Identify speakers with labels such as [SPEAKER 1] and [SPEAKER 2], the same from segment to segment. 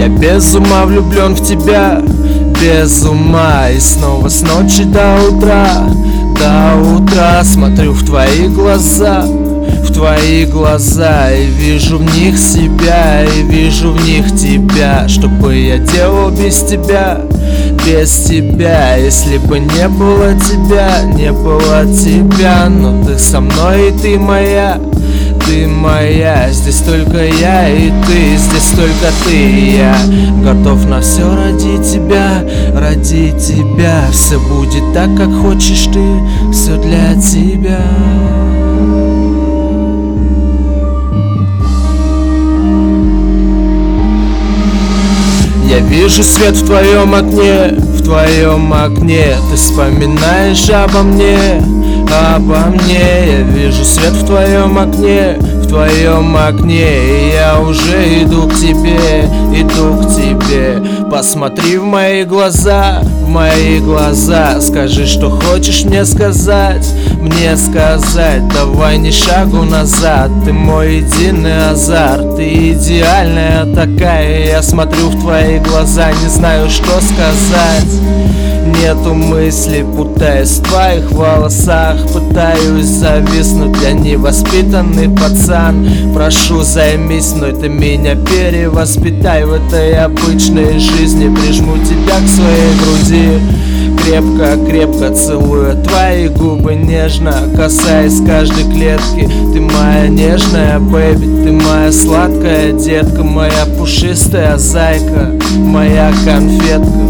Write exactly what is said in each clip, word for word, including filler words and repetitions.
[SPEAKER 1] Я без ума влюблен в тебя, без ума. И снова с ночи до утра, до утра смотрю в твои глаза, в твои глаза, и вижу в них себя, и вижу в них тебя. Что бы я делал без тебя, без тебя? Если бы не было тебя, не было тебя. Но ты со мной, и ты моя, ты моя. Здесь только я и ты, здесь только ты и я. Готов на все ради тебя, ради тебя. Все будет так, как хочешь ты, все для тебя. Я вижу свет в твоем окне, в твоем окне. Ты вспоминаешь обо мне, обо мне. Я вижу свет в твоем окне, в твоем окне. И я уже иду к тебе, иду к тебе. Посмотри в мои глаза, в мои глаза. Скажи, что хочешь мне сказать, мне сказать. Давай ни шагу назад, ты мой единый азарт. Ты идеальная такая, я смотрю в твои глаза, не знаю, что сказать. Нету мысли, путаясь в твоих волосах. Пытаюсь зависнуть, я невоспитанный пацан. Прошу, займись мной, ты меня перевоспитай. В этой обычной жизни прижму тебя к своей груди. Крепко-крепко целую твои губы, нежно касаясь каждой клетки. Ты моя нежная бэйби, ты моя сладкая детка, моя пушистая зайка, моя конфетка.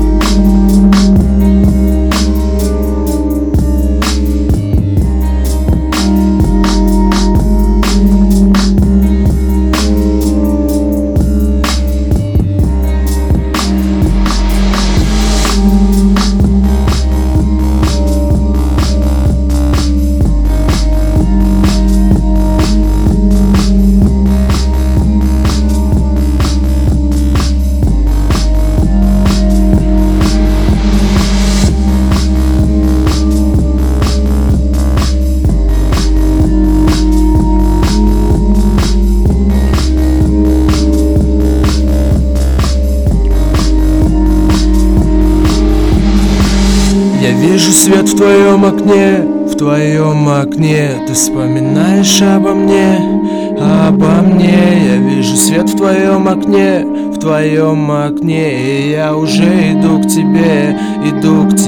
[SPEAKER 1] Я вижу свет в твоем окне, в твоем окне. Ты вспоминаешь обо мне, обо мне. Я вижу свет в твоем окне, в твоем окне. И я уже иду к тебе, иду к тебе.